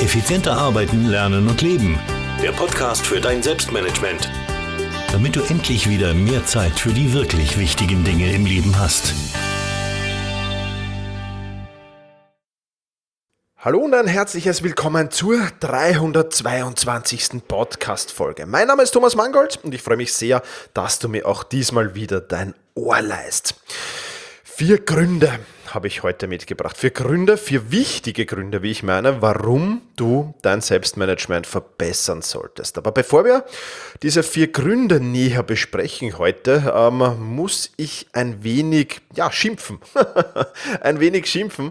Effizienter arbeiten, lernen und leben. Der Podcast für dein Selbstmanagement. Damit du endlich wieder mehr Zeit für die wirklich wichtigen Dinge im Leben hast. Hallo und ein herzliches Willkommen zur 322. Podcast-Folge. Mein Name ist Thomas Mangold und ich freue mich sehr, dass du mir auch diesmal wieder dein Ohr leihst. 4 Gründe habe ich heute mitgebracht. 4 Gründe, 4 wichtige Gründe, wie ich meine, warum du dein Selbstmanagement verbessern solltest. Aber bevor wir diese 4 Gründe näher besprechen heute, muss ich ein wenig schimpfen. Ein wenig schimpfen,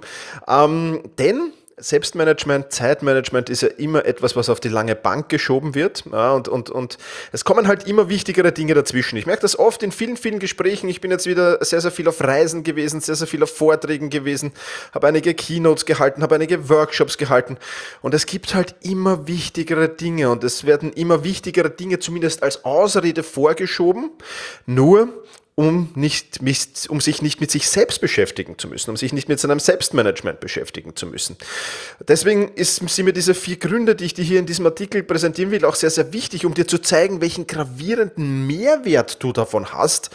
denn Selbstmanagement, Zeitmanagement ist ja immer etwas, was auf die lange Bank geschoben wird, und es kommen halt immer wichtigere Dinge dazwischen. Ich merke das oft in vielen Gesprächen. Ich bin jetzt wieder sehr viel auf Reisen gewesen, sehr viel auf Vorträgen gewesen, habe einige Keynotes gehalten, habe einige Workshops gehalten und es gibt halt immer wichtigere Dinge und es werden immer wichtigere Dinge zumindest als Ausrede vorgeschoben, nur um sich nicht mit sich selbst beschäftigen zu müssen, um sich nicht mit seinem Selbstmanagement beschäftigen zu müssen. Deswegen sind mir diese 4 Gründe, die ich dir hier in diesem Artikel präsentieren will, auch sehr wichtig, um dir zu zeigen, welchen gravierenden Mehrwert du davon hast,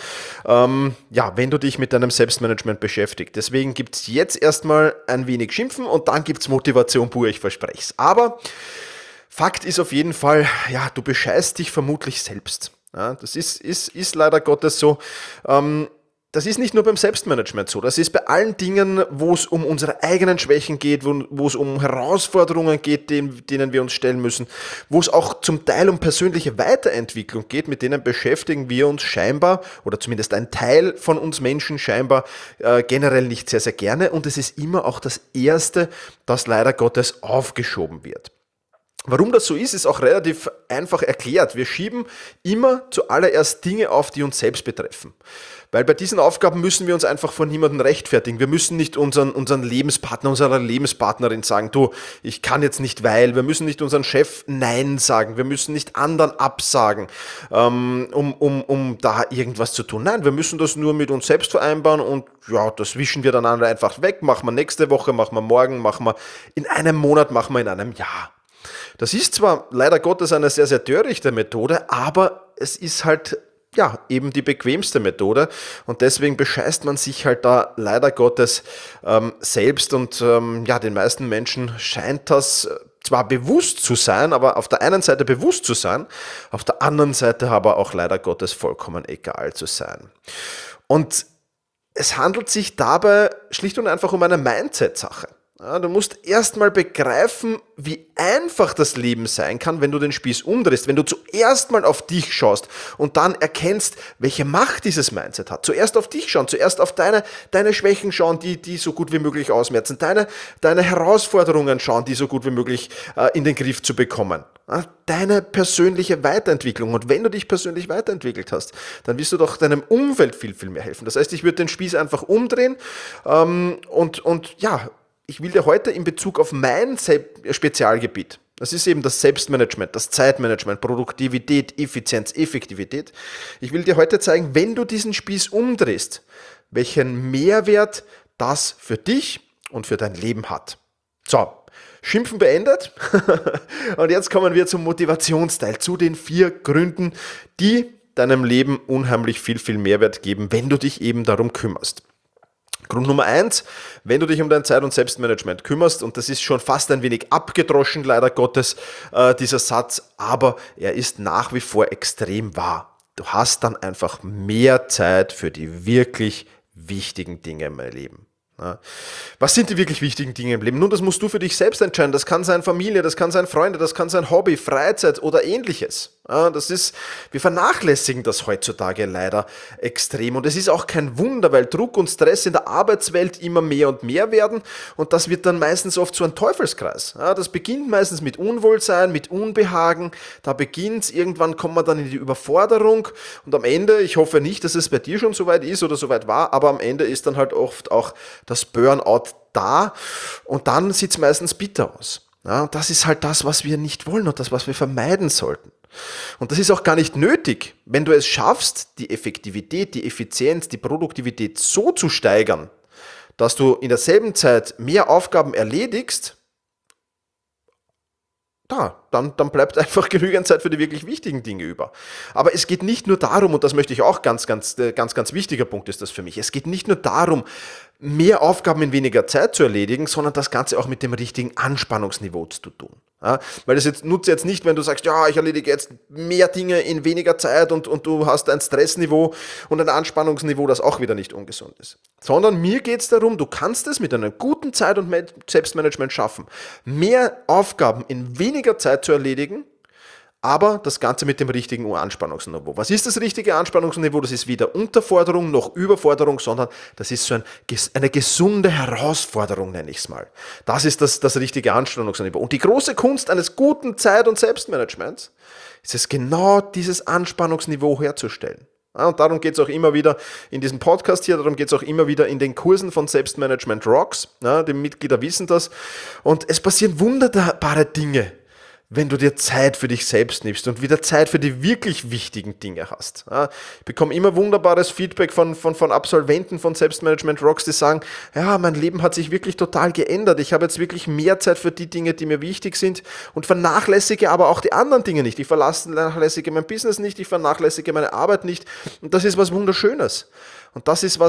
wenn du dich mit deinem Selbstmanagement beschäftigst. Deswegen gibt es jetzt erstmal ein wenig Schimpfen und dann gibt es Motivation pur, ich verspreche es. Aber Fakt ist auf jeden Fall, du bescheißt dich vermutlich selbst. Ja, das ist leider Gottes so. Das ist nicht nur beim Selbstmanagement so, das ist bei allen Dingen, wo es um unsere eigenen Schwächen geht, wo es um Herausforderungen geht, denen wir uns stellen müssen, wo es auch zum Teil um persönliche Weiterentwicklung geht, mit denen beschäftigen wir uns scheinbar, oder zumindest ein Teil von uns Menschen scheinbar generell nicht sehr gerne, und es ist immer auch das Erste, das leider Gottes aufgeschoben wird. Warum das so ist auch relativ einfach erklärt. Wir schieben immer zuallererst Dinge auf, die uns selbst betreffen. Weil bei diesen Aufgaben müssen wir uns einfach vor niemandem rechtfertigen. Wir müssen nicht unseren Lebenspartner, unserer Lebenspartnerin sagen, du, ich kann jetzt nicht, weil. Wir müssen nicht unseren Chef Nein sagen. Wir müssen nicht anderen absagen, um da irgendwas zu tun. Nein, wir müssen das nur mit uns selbst vereinbaren und das wischen wir dann einfach weg. Machen wir nächste Woche, machen wir morgen, machen wir in einem Monat, machen wir in einem Jahr. Das ist zwar leider Gottes eine sehr törichte Methode, aber es ist halt eben die bequemste Methode und deswegen bescheißt man sich halt da leider Gottes selbst und den meisten Menschen scheint das zwar bewusst zu sein, aber auf der einen Seite bewusst zu sein, auf der anderen Seite aber auch leider Gottes vollkommen egal zu sein. Und es handelt sich dabei schlicht und einfach um eine Mindset-Sache. Ja, du musst erstmal begreifen, wie einfach das Leben sein kann, wenn du den Spieß umdrehst, wenn du zuerst mal auf dich schaust und dann erkennst, welche Macht dieses Mindset hat. Zuerst auf dich schauen, zuerst auf deine Schwächen schauen, die so gut wie möglich ausmerzen, deine Herausforderungen schauen, die so gut wie möglich in den Griff zu bekommen. Ja, deine persönliche Weiterentwicklung. Und wenn du dich persönlich weiterentwickelt hast, dann wirst du doch deinem Umfeld viel mehr helfen. Das heißt, ich würde den Spieß einfach umdrehen ich will dir heute in Bezug auf mein Spezialgebiet, das ist eben das Selbstmanagement, das Zeitmanagement, Produktivität, Effizienz, Effektivität. Ich will dir heute zeigen, wenn du diesen Spieß umdrehst, welchen Mehrwert das für dich und für dein Leben hat. So, Schimpfen beendet und jetzt kommen wir zum Motivationsteil, zu den 4 Gründen, die deinem Leben unheimlich viel Mehrwert geben, wenn du dich eben darum kümmerst. Grund Nummer 1, wenn du dich um dein Zeit- und Selbstmanagement kümmerst, und das ist schon fast ein wenig abgedroschen, leider Gottes, dieser Satz, aber er ist nach wie vor extrem wahr. Du hast dann einfach mehr Zeit für die wirklich wichtigen Dinge im Leben. Ja. Was sind die wirklich wichtigen Dinge im Leben? Nun, das musst du für dich selbst entscheiden. Das kann sein Familie, das kann sein Freunde, das kann sein Hobby, Freizeit oder ähnliches. Ja, wir vernachlässigen das heutzutage leider extrem. Und es ist auch kein Wunder, weil Druck und Stress in der Arbeitswelt immer mehr und mehr werden. Und das wird dann meistens oft so ein Teufelskreis. Ja, das beginnt meistens mit Unwohlsein, mit Unbehagen. Da beginnt es, irgendwann kommt man dann in die Überforderung. Und am Ende, ich hoffe nicht, dass es bei dir schon soweit ist oder soweit war, aber am Ende ist dann halt oft auch das Burnout da. Und dann sieht es meistens bitter aus. Ja, das ist halt das, was wir nicht wollen und das, was wir vermeiden sollten. Und das ist auch gar nicht nötig, wenn du es schaffst, die Effektivität, die Effizienz, die Produktivität so zu steigern, dass du in derselben Zeit mehr Aufgaben erledigst, dann bleibt einfach genügend Zeit für die wirklich wichtigen Dinge über. Aber es geht nicht nur darum, und das möchte ich auch ganz wichtiger Punkt ist das für mich, es geht nicht nur darum, mehr Aufgaben in weniger Zeit zu erledigen, sondern das Ganze auch mit dem richtigen Anspannungsniveau zu tun. Ja, weil das nutzt jetzt nicht, wenn du sagst, ja, ich erledige jetzt mehr Dinge in weniger Zeit und du hast ein Stressniveau und ein Anspannungsniveau, das auch wieder nicht ungesund ist. Sondern mir geht es darum, du kannst es mit einer guten Zeit und Selbstmanagement schaffen, mehr Aufgaben in weniger Zeit zu erledigen, aber das Ganze mit dem richtigen Anspannungsniveau. Was ist das richtige Anspannungsniveau? Das ist weder Unterforderung noch Überforderung, sondern das ist so eine gesunde Herausforderung, nenne ich es mal. Das ist das richtige Anspannungsniveau. Und die große Kunst eines guten Zeit- und Selbstmanagements ist es, genau dieses Anspannungsniveau herzustellen. Ja, und darum geht es auch immer wieder in diesem Podcast hier, darum geht es auch immer wieder in den Kursen von Selbstmanagement Rocks. Ja, die Mitglieder wissen das. Und es passieren wunderbare Dinge, wenn du dir Zeit für dich selbst nimmst und wieder Zeit für die wirklich wichtigen Dinge hast. Ja, ich bekomme immer wunderbares Feedback von Absolventen von Selbstmanagement Rocks, die sagen, ja, mein Leben hat sich wirklich total geändert. Ich habe jetzt wirklich mehr Zeit für die Dinge, die mir wichtig sind und vernachlässige aber auch die anderen Dinge nicht. Ich vernachlässige mein Business nicht, ich vernachlässige meine Arbeit nicht und das ist was Wunderschönes. Und das ist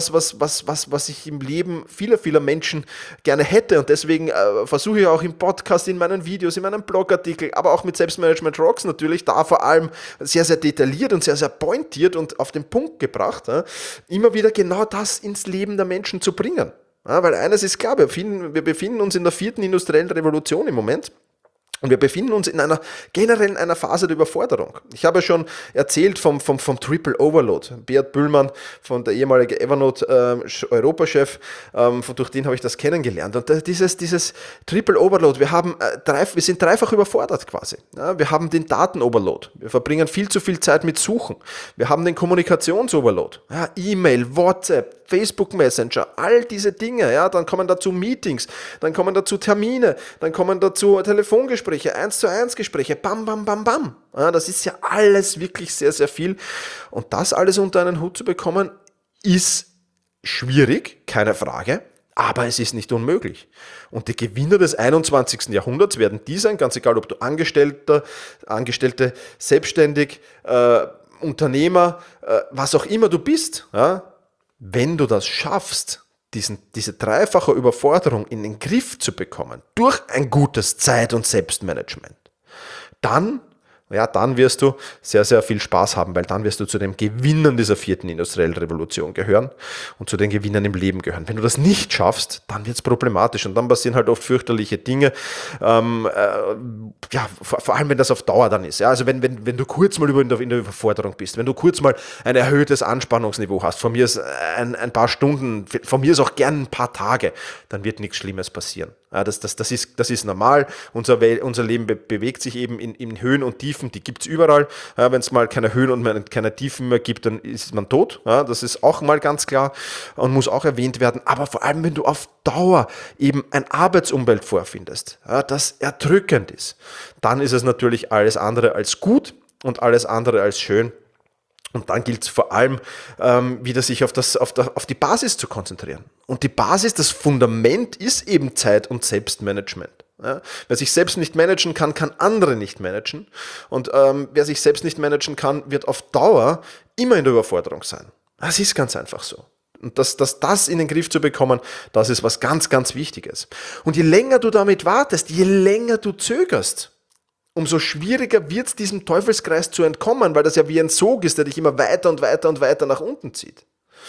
was ich im Leben vieler Menschen gerne hätte. Und deswegen versuche ich auch im Podcast, in meinen Videos, in meinem Blogartikel, aber auch mit Selbstmanagement Rocks natürlich, da vor allem sehr, sehr detailliert und sehr, sehr pointiert und auf den Punkt gebracht, immer wieder genau das ins Leben der Menschen zu bringen. Ja, weil eines ist klar, wir befinden uns in der 4. industriellen Revolution im Moment. Und wir befinden uns in einer Phase der Überforderung. Ich habe schon erzählt vom Triple Overload. Beat Bühlmann, der ehemalige Evernote Europachef, durch den habe ich das kennengelernt. Und dieses Triple Overload, wir sind dreifach überfordert quasi. Ja, wir haben den Daten-Overload. Wir verbringen viel zu viel Zeit mit Suchen. Wir haben den Kommunikations-Overload. Ja, E-Mail, WhatsApp, Facebook Messenger, all diese Dinge. Ja, dann kommen dazu Meetings, dann kommen dazu Termine, dann kommen dazu Telefongespräche, 1:1 Gespräche, bam, bam, bam, bam. Ja, das ist ja alles wirklich sehr, sehr viel. Und das alles unter einen Hut zu bekommen, ist schwierig, keine Frage, aber es ist nicht unmöglich. Und die Gewinner des 21. Jahrhunderts werden die sein, ganz egal, ob du Angestellte, selbstständig, Unternehmer, was auch immer du bist, ja, wenn du das schaffst, diese dreifache Überforderung in den Griff zu bekommen, durch ein gutes Zeit- und Selbstmanagement, dann wirst du sehr, sehr viel Spaß haben, weil dann wirst du zu den Gewinnern dieser 4. industriellen Revolution gehören und zu den Gewinnern im Leben gehören. Wenn du das nicht schaffst, dann wird es problematisch und dann passieren halt oft fürchterliche Dinge, vor allem wenn das auf Dauer dann ist. Ja, also wenn du kurz mal in der Überforderung bist, wenn du kurz mal ein erhöhtes Anspannungsniveau hast, von mir ist ein paar Stunden, von mir ist auch gern ein paar Tage, dann wird nichts Schlimmes passieren. Ja, das ist normal. Unser Leben bewegt sich eben in Höhen und Tiefen, die gibt es überall. Ja, wenn es mal keine Höhen und keine Tiefen mehr gibt, dann ist man tot. Ja, das ist auch mal ganz klar und muss auch erwähnt werden. Aber vor allem, wenn du auf Dauer eben ein Arbeitsumfeld vorfindest, ja, das erdrückend ist, dann ist es natürlich alles andere als gut und alles andere als schön. Und dann gilt es vor allem, wieder sich auf die Basis zu konzentrieren. Und die Basis, das Fundament ist eben Zeit- und Selbstmanagement. Ja? Wer sich selbst nicht managen kann, kann andere nicht managen. Und wer sich selbst nicht managen kann, wird auf Dauer immer in der Überforderung sein. Das ist ganz einfach so. Und das in den Griff zu bekommen, das ist was ganz, ganz Wichtiges. Und je länger du damit wartest, je länger du zögerst, umso schwieriger wird es, diesem Teufelskreis zu entkommen, weil das ja wie ein Sog ist, der dich immer weiter und weiter und weiter nach unten zieht.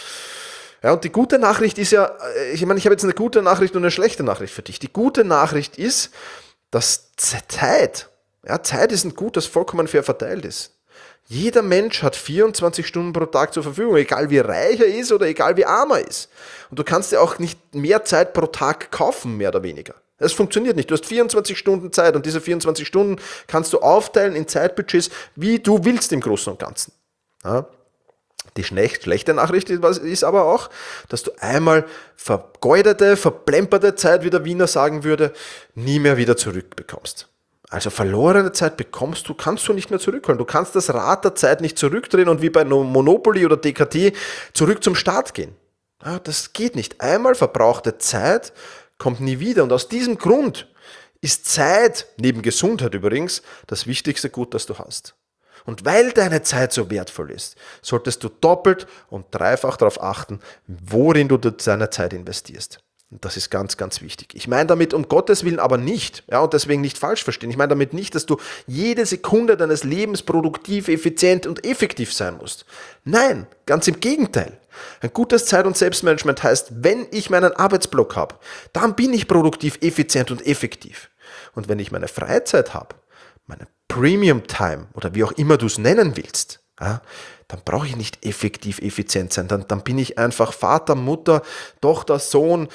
Ja, und die gute Nachricht ist ja, ich habe jetzt eine gute Nachricht und eine schlechte Nachricht für dich. Die gute Nachricht ist, dass Zeit ist ein Gut, das vollkommen fair verteilt ist. Jeder Mensch hat 24 Stunden pro Tag zur Verfügung, egal wie reich er ist oder egal wie arm er ist. Und du kannst dir auch nicht mehr Zeit pro Tag kaufen, mehr oder weniger. Es funktioniert nicht. Du hast 24 Stunden Zeit und diese 24 Stunden kannst du aufteilen in Zeitbudgets, wie du willst im Großen und Ganzen. Ja. Die schlechte Nachricht ist aber auch, dass du einmal vergeudete, verplemperte Zeit, wie der Wiener sagen würde, nie mehr wieder zurückbekommst. Also verlorene Zeit kannst du nicht mehr zurückholen. Du kannst das Rad der Zeit nicht zurückdrehen und wie bei Monopoly oder DKT zurück zum Start gehen. Ja, das geht nicht. Einmal verbrauchte Zeit kommt nie wieder. Und aus diesem Grund ist Zeit, neben Gesundheit übrigens, das wichtigste Gut, das du hast. Und weil deine Zeit so wertvoll ist, solltest du doppelt und dreifach darauf achten, worin du deine Zeit investierst. Und das ist ganz, ganz wichtig. Ich meine damit um Gottes Willen aber nicht, und deswegen nicht falsch verstehen, ich meine damit nicht, dass du jede Sekunde deines Lebens produktiv, effizient und effektiv sein musst. Nein, ganz im Gegenteil. Ein gutes Zeit- und Selbstmanagement heißt, wenn ich meinen Arbeitsblock habe, dann bin ich produktiv, effizient und effektiv. Und wenn ich meine Freizeit habe, meine Premium Time oder wie auch immer du es nennen willst, dann brauche ich nicht effektiv effizient sein. Dann bin ich einfach Vater, Mutter, Tochter, Sohn,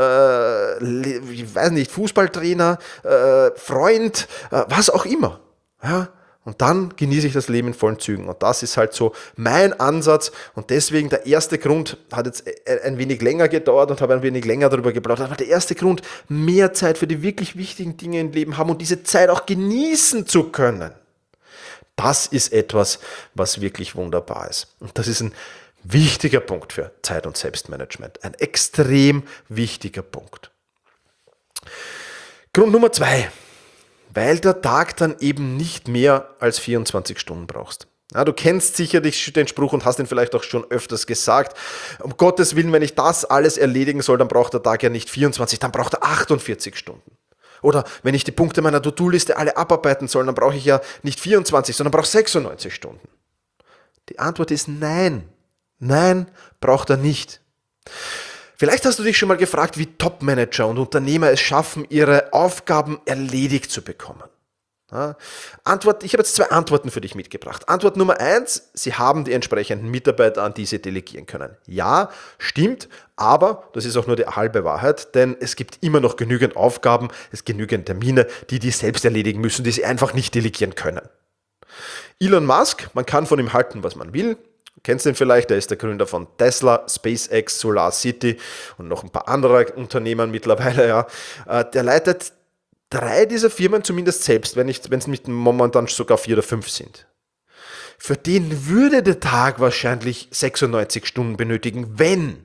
ich weiß nicht, Fußballtrainer, Freund, was auch immer. Ja? Und dann genieße ich das Leben in vollen Zügen. Und das ist halt so mein Ansatz. Und deswegen der erste Grund, hat jetzt ein wenig länger gedauert und habe ein wenig länger darüber geplaudert, aber der erste Grund, mehr Zeit für die wirklich wichtigen Dinge im Leben haben und diese Zeit auch genießen zu können. Das ist etwas, was wirklich wunderbar ist. Und das ist ein wichtiger Punkt für Zeit- und Selbstmanagement. Ein extrem wichtiger Punkt. Grund Nummer 2. Weil der Tag dann eben nicht mehr als 24 Stunden brauchst. Ja, du kennst sicherlich den Spruch und hast ihn vielleicht auch schon öfters gesagt. Um Gottes Willen, wenn ich das alles erledigen soll, dann braucht der Tag ja nicht 24, dann braucht er 48 Stunden. Oder wenn ich die Punkte meiner To-Do-Liste alle abarbeiten soll, dann brauche ich ja nicht 24, sondern brauche 96 Stunden. Die Antwort ist nein. Nein, braucht er nicht. Vielleicht hast du dich schon mal gefragt, wie Top-Manager und Unternehmer es schaffen, ihre Aufgaben erledigt zu bekommen. Ja, ich habe jetzt 2 Antworten für dich mitgebracht. Antwort Nummer 1, sie haben die entsprechenden Mitarbeiter, an die sie delegieren können. Ja, stimmt, aber das ist auch nur die halbe Wahrheit, denn es gibt immer noch genügend Aufgaben, es gibt genügend Termine, die selbst erledigen müssen, die sie einfach nicht delegieren können. Elon Musk, man kann von ihm halten, was man will. Du kennst ihn vielleicht, er ist der Gründer von Tesla, SpaceX, SolarCity und noch ein paar andere Unternehmen mittlerweile. Ja. Der leitet 3 dieser Firmen zumindest selbst, wenn es nicht momentan sogar 4 oder 5 sind. Für den würde der Tag wahrscheinlich 96 Stunden benötigen, wenn.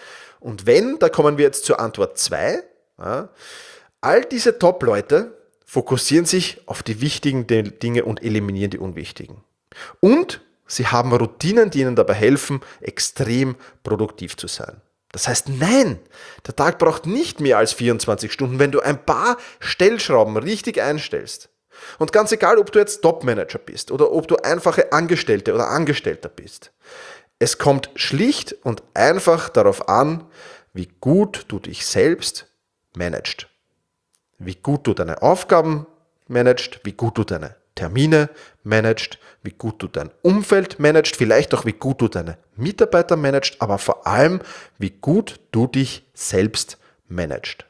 Und wenn, da kommen wir jetzt zur Antwort 2. Ja, all diese Top-Leute fokussieren sich auf die wichtigen Dinge und eliminieren die unwichtigen. Und sie haben Routinen, die ihnen dabei helfen, extrem produktiv zu sein. Das heißt, nein, der Tag braucht nicht mehr als 24 Stunden, wenn du ein paar Stellschrauben richtig einstellst. Und ganz egal, ob du jetzt Top-Manager bist oder ob du einfache Angestellte oder Angestellter bist. Es kommt schlicht und einfach darauf an, wie gut du dich selbst managst. Wie gut du deine Aufgaben managst, wie gut du deine Termine managst, wie gut du dein Umfeld managst, vielleicht auch wie gut du deine Mitarbeiter managst, aber vor allem, wie gut du dich selbst managst.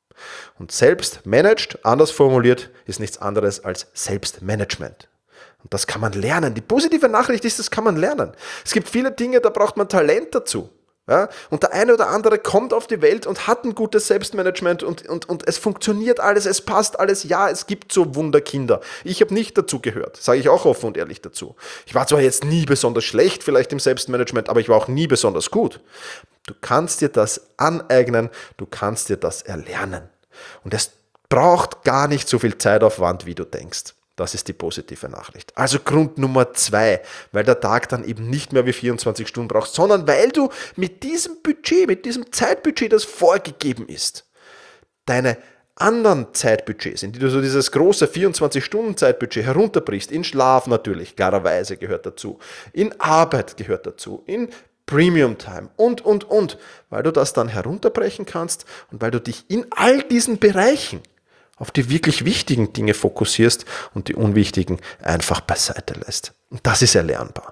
Und selbst managed, anders formuliert, ist nichts anderes als Selbstmanagement. Und das kann man lernen. Die positive Nachricht ist, das kann man lernen. Es gibt viele Dinge, da braucht man Talent dazu. Ja, und der eine oder andere kommt auf die Welt und hat ein gutes Selbstmanagement und es funktioniert alles, es passt alles. Ja, es gibt so Wunderkinder. Ich habe nicht dazu gehört, sage ich auch offen und ehrlich dazu. Ich war zwar jetzt nie besonders schlecht vielleicht im Selbstmanagement, aber ich war auch nie besonders gut. Du kannst dir das aneignen, du kannst dir das erlernen. Und es braucht gar nicht so viel Zeitaufwand, wie du denkst. Das ist die positive Nachricht. Also Grund Nummer 2, weil der Tag dann eben nicht mehr wie 24 Stunden brauchst, sondern weil du mit diesem Budget, mit diesem Zeitbudget, das vorgegeben ist, deine anderen Zeitbudgets, in die du so dieses große 24-Stunden-Zeitbudget herunterbrichst, in Schlaf natürlich, klarerweise gehört dazu, in Arbeit gehört dazu, in Premium Time und, weil du das dann herunterbrechen kannst und weil du dich in all diesen Bereichen auf die wirklich wichtigen Dinge fokussierst und die unwichtigen einfach beiseite lässt. Und das ist erlernbar.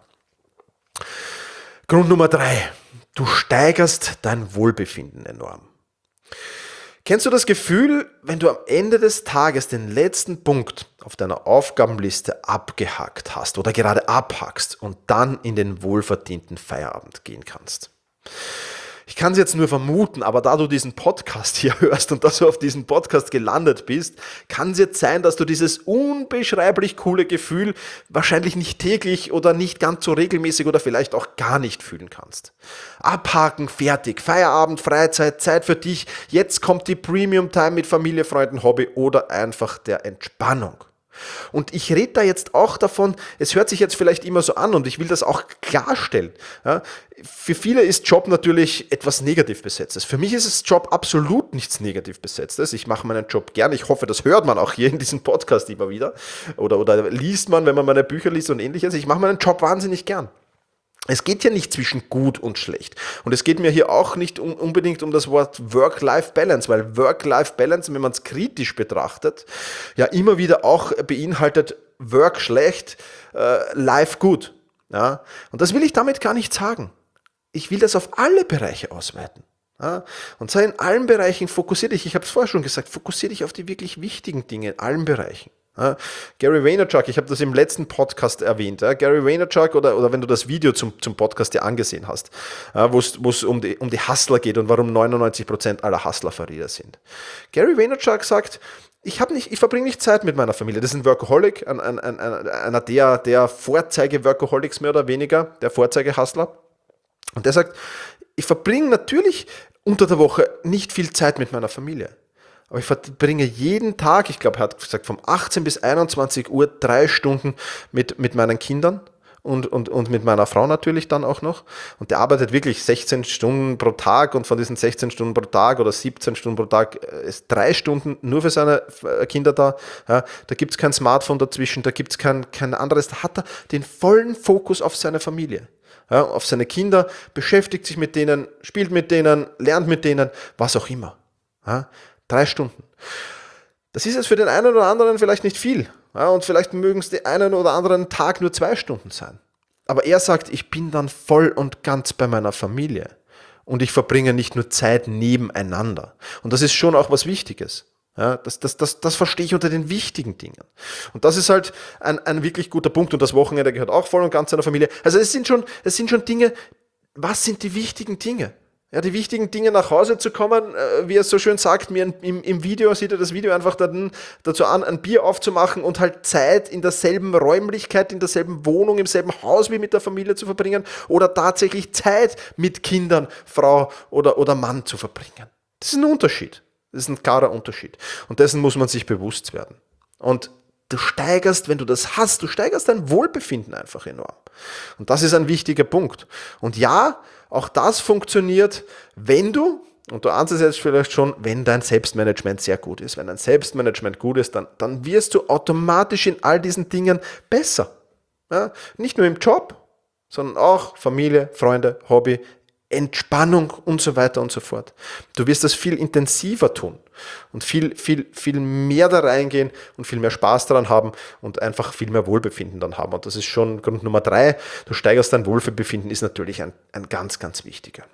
Grund Nummer 3. Du steigerst dein Wohlbefinden enorm. Kennst du das Gefühl, wenn du am Ende des Tages den letzten Punkt auf deiner Aufgabenliste abgehakt hast oder gerade abhackst und dann in den wohlverdienten Feierabend gehen kannst? Ich kann es jetzt nur vermuten, aber da du diesen Podcast hier hörst und dass du auf diesen Podcast gelandet bist, kann es jetzt sein, dass du dieses unbeschreiblich coole Gefühl wahrscheinlich nicht täglich oder nicht ganz so regelmäßig oder vielleicht auch gar nicht fühlen kannst. Abhaken, fertig, Feierabend, Freizeit, Zeit für dich, jetzt kommt die Premium-Time mit Familie, Freunden, Hobby oder einfach der Entspannung. Und ich rede da jetzt auch davon, es hört sich jetzt vielleicht immer so an und ich will das auch klarstellen. Ja, für viele ist Job natürlich etwas negativ besetztes. Für mich ist es Job absolut nichts negativ besetztes. Ich mache meinen Job gerne. Ich hoffe, das hört man auch hier in diesem Podcast immer wieder. Oder liest man, wenn man meine Bücher liest und ähnliches. Ich mache meinen Job wahnsinnig gern. Es geht ja nicht zwischen gut und schlecht. Und es geht mir hier auch nicht unbedingt um das Wort Work-Life-Balance, weil Work-Life-Balance, wenn man es kritisch betrachtet, ja immer wieder auch beinhaltet Work schlecht, Life gut. Ja? Und das will ich damit gar nicht sagen. Ich will das auf alle Bereiche ausweiten. Ja? Und zwar in allen Bereichen fokussier dich, ich habe es vorher schon gesagt, fokussier dich auf die wirklich wichtigen Dinge in allen Bereichen. Ja, Gary Vaynerchuk, ich habe das im letzten Podcast erwähnt, ja, Gary Vaynerchuk oder wenn du das Video zum Podcast dir angesehen hast, ja, wo es um die Hustler geht und warum 99% aller Hustler Verlierer sind. Gary Vaynerchuk sagt, ich verbringe nicht Zeit mit meiner Familie. Das ist ein Workaholic, einer der Vorzeige-Workaholics mehr oder weniger, der Vorzeige-Hustler. Und der sagt, ich verbringe natürlich unter der Woche nicht viel Zeit mit meiner Familie. Aber ich verbringe jeden Tag, ich glaube, er hat gesagt, von 18 bis 21 Uhr 3 Stunden mit meinen Kindern und mit meiner Frau natürlich dann auch noch. Und der arbeitet wirklich 16 Stunden pro Tag und von diesen 16 Stunden pro Tag oder 17 Stunden pro Tag ist 3 Stunden nur für seine Kinder da. Ja, da gibt es kein Smartphone dazwischen, da gibt es kein anderes. Da hat er den vollen Fokus auf seine Familie. Ja, auf seine Kinder, beschäftigt sich mit denen, spielt mit denen, lernt mit denen, was auch immer. Ja, 3 Stunden. Das ist jetzt für den einen oder anderen vielleicht nicht viel. Ja, und vielleicht mögen es den einen oder anderen Tag nur 2 Stunden sein. Aber er sagt, ich bin dann voll und ganz bei meiner Familie. Und ich verbringe nicht nur Zeit nebeneinander. Und das ist schon auch was Wichtiges. Ja, das verstehe ich unter den wichtigen Dingen. Und das ist halt ein wirklich guter Punkt. Und das Wochenende gehört auch voll und ganz seiner Familie. Also es sind schon Dinge, was sind die wichtigen Dinge? Ja, die wichtigen Dinge nach Hause zu kommen, wie er so schön sagt, mir im Video sieht er das Video einfach dazu an, ein Bier aufzumachen und halt Zeit in derselben Räumlichkeit, in derselben Wohnung, im selben Haus wie mit der Familie zu verbringen oder tatsächlich Zeit mit Kindern, Frau oder Mann zu verbringen. Das ist ein Unterschied. Das ist ein klarer Unterschied. Und dessen muss man sich bewusst werden. Und du steigerst, wenn du das hast, du steigerst dein Wohlbefinden einfach enorm. Und das ist ein wichtiger Punkt. Und ja, auch das funktioniert, wenn du, und du ahnst es jetzt vielleicht schon, wenn dein Selbstmanagement sehr gut ist. Wenn dein Selbstmanagement gut ist, dann wirst du automatisch in all diesen Dingen besser. Ja? Nicht nur im Job, sondern auch Familie, Freunde, Hobby, Entspannung und so weiter und so fort. Du wirst das viel intensiver tun und viel mehr da reingehen und viel mehr Spaß daran haben und einfach viel mehr Wohlbefinden dann haben. Und das ist schon Grund Nummer 3. Du steigerst dein Wohlbefinden, ist natürlich ein ganz, ganz wichtiger.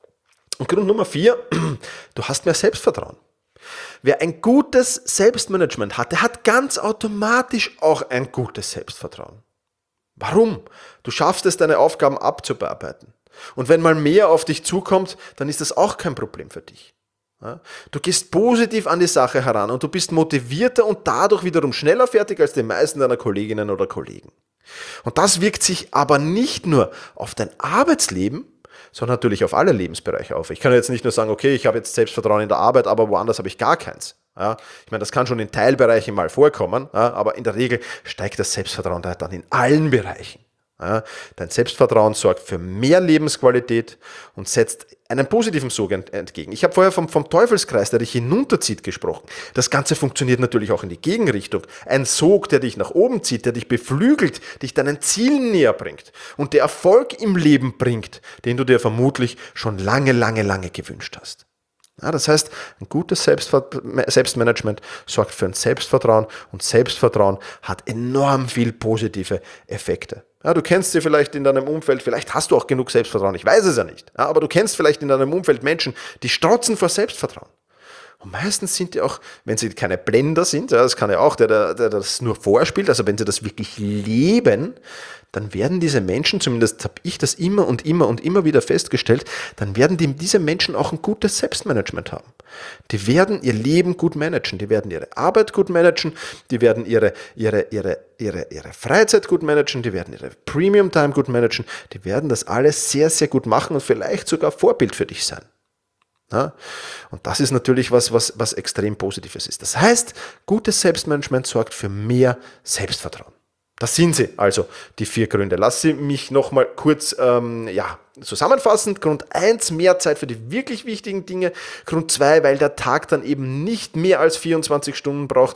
Und Grund Nummer 4, du hast mehr Selbstvertrauen. Wer ein gutes Selbstmanagement hat, der hat ganz automatisch auch ein gutes Selbstvertrauen. Warum? Du schaffst es, deine Aufgaben abzubearbeiten. Und wenn mal mehr auf dich zukommt, dann ist das auch kein Problem für dich. Ja? Du gehst positiv an die Sache heran und du bist motivierter und dadurch wiederum schneller fertig als die meisten deiner Kolleginnen oder Kollegen. Und das wirkt sich aber nicht nur auf dein Arbeitsleben, sondern natürlich auf alle Lebensbereiche auf. Ich kann jetzt nicht nur sagen, okay, ich habe jetzt Selbstvertrauen in der Arbeit, aber woanders habe ich gar keins. Ja, ich meine, das kann schon in Teilbereichen mal vorkommen, ja, aber in der Regel steigt das Selbstvertrauen dann in allen Bereichen. Ja, dein Selbstvertrauen sorgt für mehr Lebensqualität und setzt einen positiven Sog entgegen. Ich habe vorher vom Teufelskreis, der dich hinunterzieht, gesprochen. Das Ganze funktioniert natürlich auch in die Gegenrichtung. Ein Sog, der dich nach oben zieht, der dich beflügelt, dich deinen Zielen näher bringt und der Erfolg im Leben bringt, den du dir vermutlich schon lange gewünscht hast. Ja, das heißt, ein gutes Selbstmanagement sorgt für ein Selbstvertrauen und Selbstvertrauen hat enorm viel positive Effekte. Ja, du kennst sie vielleicht in deinem Umfeld, vielleicht hast du auch genug Selbstvertrauen, ich weiß es ja nicht, ja, aber du kennst vielleicht in deinem Umfeld Menschen, die strotzen vor Selbstvertrauen. Und meistens sind die auch, wenn sie keine Blender sind, ja, das kann ja auch der das nur vorspielt, also wenn sie das wirklich leben, dann werden diese Menschen, zumindest habe ich das immer und immer und immer wieder festgestellt, dann werden diese Menschen auch ein gutes Selbstmanagement haben. Die werden ihr Leben gut managen, die werden ihre Arbeit gut managen, die werden ihre Freizeit gut managen, die werden ihre Premium Time gut managen, die werden das alles sehr, sehr gut machen und vielleicht sogar Vorbild für dich sein. Ja? Und das ist natürlich was extrem Positives ist. Das heißt, gutes Selbstmanagement sorgt für mehr Selbstvertrauen. Das sind sie, also die 4 Gründe. Lass sie mich nochmal kurz zusammenfassen. Grund 1, mehr Zeit für die wirklich wichtigen Dinge. Grund 2, weil der Tag dann eben nicht mehr als 24 Stunden braucht.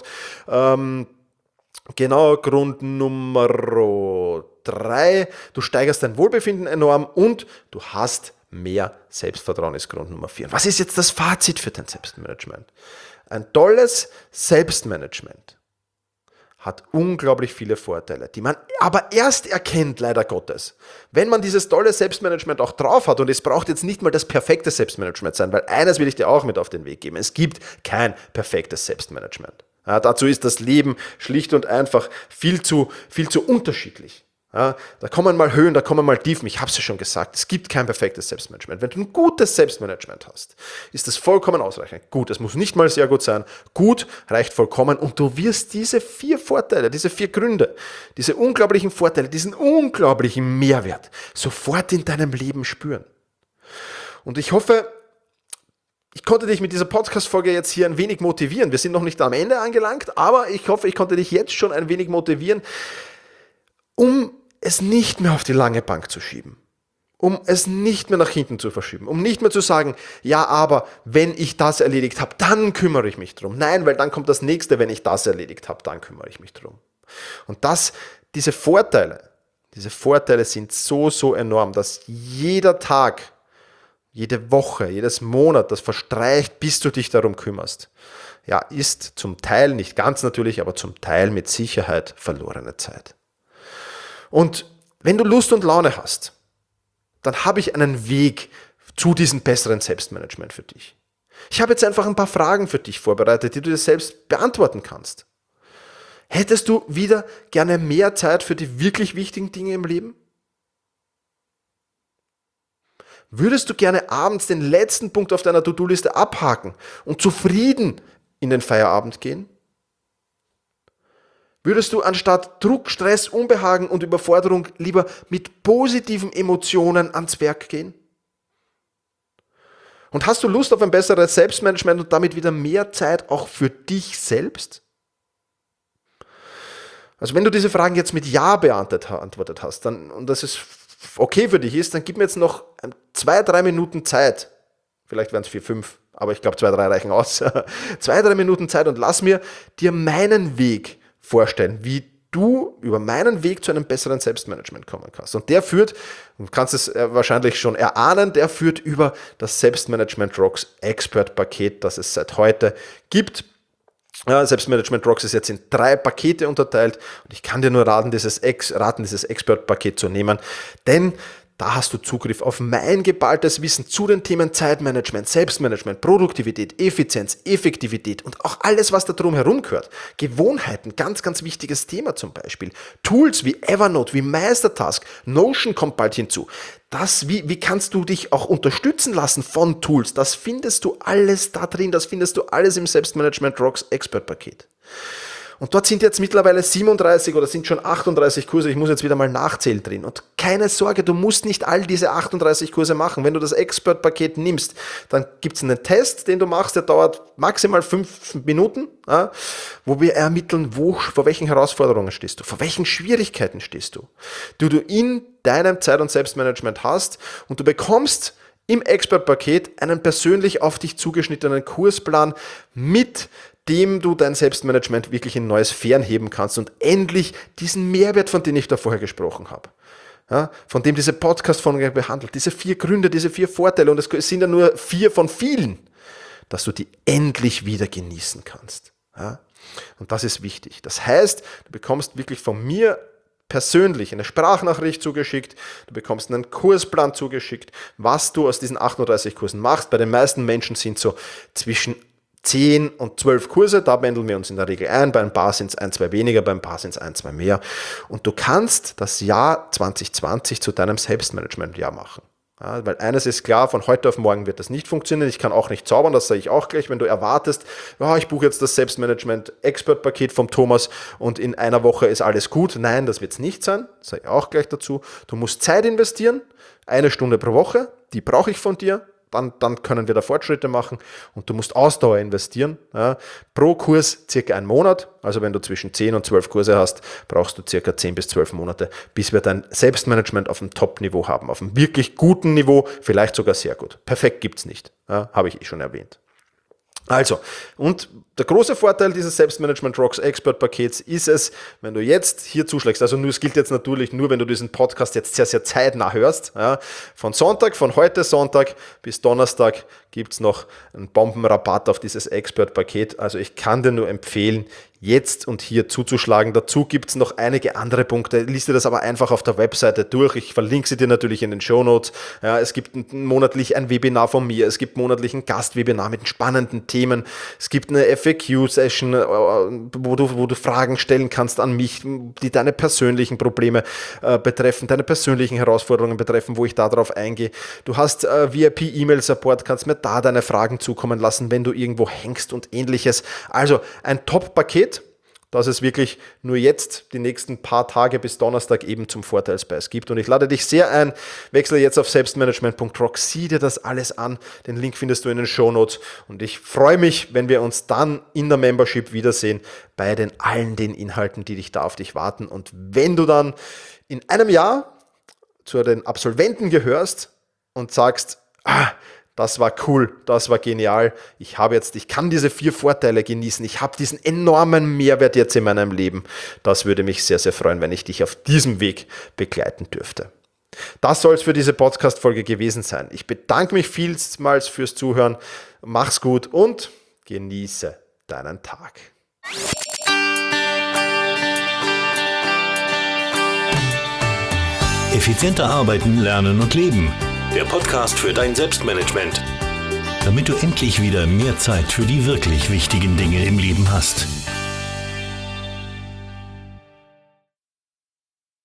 Grund Nummer 3, du steigerst dein Wohlbefinden enorm und du hast mehr Selbstvertrauen ist Grund Nummer 4. Was ist jetzt das Fazit für dein Selbstmanagement? Ein tolles Selbstmanagement hat unglaublich viele Vorteile, die man aber erst erkennt, leider Gottes, wenn man dieses tolle Selbstmanagement auch drauf hat. Und es braucht jetzt nicht mal das perfekte Selbstmanagement sein, weil eines will ich dir auch mit auf den Weg geben. Es gibt kein perfektes Selbstmanagement. Ja, dazu ist das Leben schlicht und einfach viel zu unterschiedlich. Ja, da kommen mal Höhen, da kommen mal Tiefen. Ich habe es ja schon gesagt, es gibt kein perfektes Selbstmanagement. Wenn du ein gutes Selbstmanagement hast, ist das vollkommen ausreichend. Gut, es muss nicht mal sehr gut sein. Gut reicht vollkommen und du wirst diese 4 Vorteile, diese 4 Gründe, diese unglaublichen Vorteile, diesen unglaublichen Mehrwert sofort in deinem Leben spüren. Und ich hoffe, ich konnte dich mit dieser Podcast-Folge jetzt hier ein wenig motivieren. Wir sind noch nicht am Ende angelangt, aber ich hoffe, ich konnte dich jetzt schon ein wenig motivieren, um es nicht mehr auf die lange Bank zu schieben, um es nicht mehr nach hinten zu verschieben, um nicht mehr zu sagen, ja, aber wenn ich das erledigt habe, dann kümmere ich mich drum. Nein, weil dann kommt das nächste, wenn ich das erledigt habe, dann kümmere ich mich drum. Und diese Vorteile sind so enorm, dass jeder Tag, jede Woche, jedes Monat, das verstreicht, bis du dich darum kümmerst, ja, ist zum Teil, nicht ganz natürlich, aber zum Teil mit Sicherheit verlorene Zeit. Und wenn du Lust und Laune hast, dann habe ich einen Weg zu diesem besseren Selbstmanagement für dich. Ich habe jetzt einfach ein paar Fragen für dich vorbereitet, die du dir selbst beantworten kannst. Hättest du wieder gerne mehr Zeit für die wirklich wichtigen Dinge im Leben? Würdest du gerne abends den letzten Punkt auf deiner To-Do-Liste abhaken und zufrieden in den Feierabend gehen? Würdest du anstatt Druck, Stress, Unbehagen und Überforderung lieber mit positiven Emotionen ans Werk gehen? Und hast du Lust auf ein besseres Selbstmanagement und damit wieder mehr Zeit auch für dich selbst? Also wenn du diese Fragen jetzt mit Ja beantwortet hast, und das ist okay für dich ist, dann gib mir jetzt noch 2-3 Minuten Zeit. Vielleicht wären es 4, 5, aber ich glaube 2-3 reichen aus. 2-3 Minuten Zeit und lass mir dir meinen Weg vorstellen, wie du über meinen Weg zu einem besseren Selbstmanagement kommen kannst. Und der führt, du kannst es wahrscheinlich schon erahnen, der führt über das Selbstmanagement Rocks Expert Paket, das es seit heute gibt. Selbstmanagement Rocks ist jetzt in 3 Pakete unterteilt und ich kann dir nur raten, dieses Expert-Paket zu nehmen, denn da hast du Zugriff auf mein geballtes Wissen zu den Themen Zeitmanagement, Selbstmanagement, Produktivität, Effizienz, Effektivität und auch alles, was da drum herum gehört. Gewohnheiten, ganz, ganz wichtiges Thema zum Beispiel. Tools wie Evernote, wie Meistertask, Notion kommt bald hinzu. Wie kannst du dich auch unterstützen lassen von Tools? Das findest du alles da drin, das findest du alles im Selbstmanagement Rocks Expert-Paket. Und dort sind jetzt mittlerweile 37 oder sind schon 38 Kurse, ich muss jetzt wieder mal nachzählen drin. Und keine Sorge, du musst nicht all diese 38 Kurse machen. Wenn du das Expert-Paket nimmst, dann gibt es einen Test, den du machst, der dauert maximal 5 Minuten, wo wir ermitteln, vor welchen Herausforderungen stehst du, vor welchen Schwierigkeiten stehst du, die du in deinem Zeit- und Selbstmanagement hast, und du bekommst im Expert-Paket einen persönlich auf dich zugeschnittenen Kursplan, mit dem du dein Selbstmanagement wirklich in neue Sphären heben kannst und endlich diesen Mehrwert, von dem ich da vorher gesprochen habe, von dem diese Podcast-Folge behandelt, diese 4 Gründe, diese 4 Vorteile, und es sind ja nur 4 von vielen, dass du die endlich wieder genießen kannst. Und das ist wichtig. Das heißt, du bekommst wirklich von mir persönlich eine Sprachnachricht zugeschickt, du bekommst einen Kursplan zugeschickt, was du aus diesen 38 Kursen machst. Bei den meisten Menschen sind so zwischen 10 und 12 Kurse, da pendeln wir uns in der Regel ein, bei ein paar sind es 1, 2 weniger, bei ein paar sind es 1, 2 mehr. Und du kannst das Jahr 2020 zu deinem Selbstmanagement-Jahr machen. Ja, weil eines ist klar, von heute auf morgen wird das nicht funktionieren. Ich kann auch nicht zaubern, das sage ich auch gleich. Wenn du erwartest, ich buche jetzt das Selbstmanagement-Expert-Paket vom Thomas und in einer Woche ist alles gut. Nein, das wird es nicht sein, das sage ich auch gleich dazu. Du musst Zeit investieren, 1 Stunde pro Woche, die brauche ich von dir. Dann können wir da Fortschritte machen und du musst Ausdauer investieren. Ja, pro Kurs circa 1 Monat. Also wenn du zwischen 10 und 12 Kurse hast, brauchst du circa 10 bis 12 Monate, bis wir dein Selbstmanagement auf dem Top-Niveau haben. Auf einem wirklich guten Niveau, vielleicht sogar sehr gut. Perfekt gibt's nicht, ja, habe ich schon erwähnt. Also, und der große Vorteil dieses Selbstmanagement Rocks Expert Pakets ist es, wenn du jetzt hier zuschlägst, also es gilt jetzt natürlich nur, wenn du diesen Podcast jetzt sehr, sehr zeitnah hörst, ja, von heute Sonntag bis Donnerstag gibt's noch einen Bombenrabatt auf dieses Expert Paket, also ich kann dir nur empfehlen, jetzt und hier zuzuschlagen. Dazu gibt's noch einige andere Punkte. Lies dir das aber einfach auf der Webseite durch. Ich verlinke sie dir natürlich in den Shownotes. Ja, es gibt monatlich ein Webinar von mir. Es gibt monatlich ein Gastwebinar mit spannenden Themen. Es gibt eine FAQ-Session, wo du Fragen stellen kannst an mich, die deine persönlichen Probleme betreffen, deine persönlichen Herausforderungen betreffen, wo ich da drauf eingehe. Du hast VIP-E-Mail-Support, kannst mir da deine Fragen zukommen lassen, wenn du irgendwo hängst und ähnliches. Also ein Top-Paket, dass es wirklich nur jetzt die nächsten paar Tage bis Donnerstag eben zum Vorteilspreis gibt. Und ich lade dich sehr ein, wechsle jetzt auf selbstmanagement.rock, sieh dir das alles an. Den Link findest du in den Shownotes. Und ich freue mich, wenn wir uns dann in der Membership wiedersehen bei allen den Inhalten, die da auf dich warten. Und wenn du dann in einem Jahr zu den Absolventen gehörst und sagst, das war cool, das war genial. Ich kann diese 4 Vorteile genießen. Ich habe diesen enormen Mehrwert jetzt in meinem Leben. Das würde mich sehr, sehr freuen, wenn ich dich auf diesem Weg begleiten dürfte. Das soll es für diese Podcast-Folge gewesen sein. Ich bedanke mich vielmals fürs Zuhören. Mach's gut und genieße deinen Tag. Effizienter arbeiten, lernen und leben. Der Podcast für dein Selbstmanagement. Damit du endlich wieder mehr Zeit für die wirklich wichtigen Dinge im Leben hast.